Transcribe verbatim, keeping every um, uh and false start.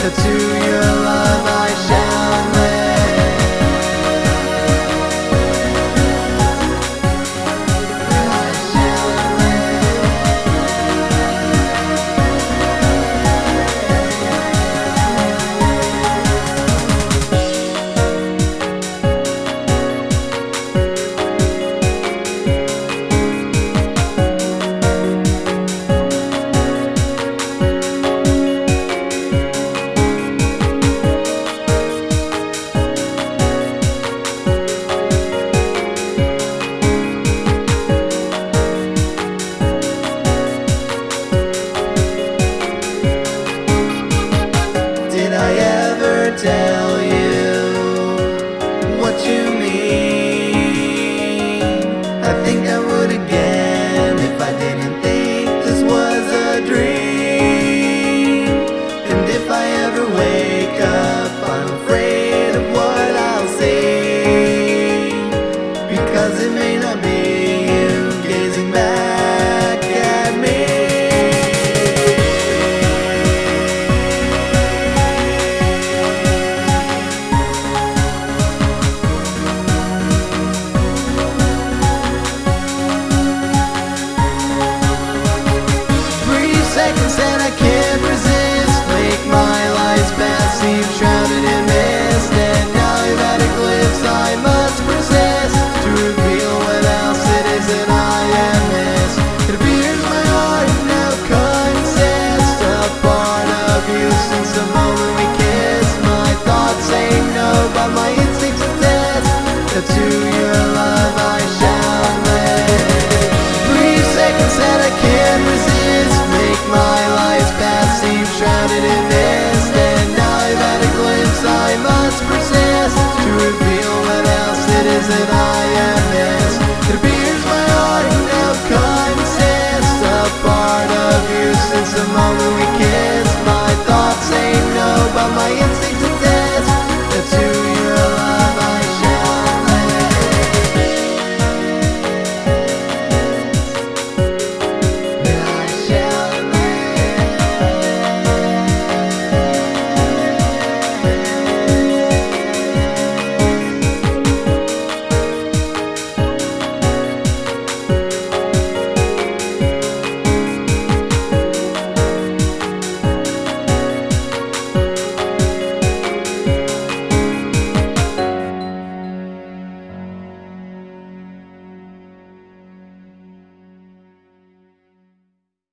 To your love I shall live. Did I ever tell you what you mean? I think I would again if I didn't think this was a dream. And if I ever wake up, I'm afraid of what I'll see, because it may not be you gazing back at me. Seconds that I can't resist make my life's path seem shrouded in mist. And now I've had a glimpse I must persist to reveal what else it is that I am missed. It appears my heart now consists a part of you since the moment we kissed. My thoughts say no, but my instincts attest that to your love I shall live. Brief seconds that I can't resist make my life's path seem shrouded in mist. And now I've had a glimpse I must persist to reveal what else it is that I am missed. It appears my heart now consists a part of you since the moment we kissed.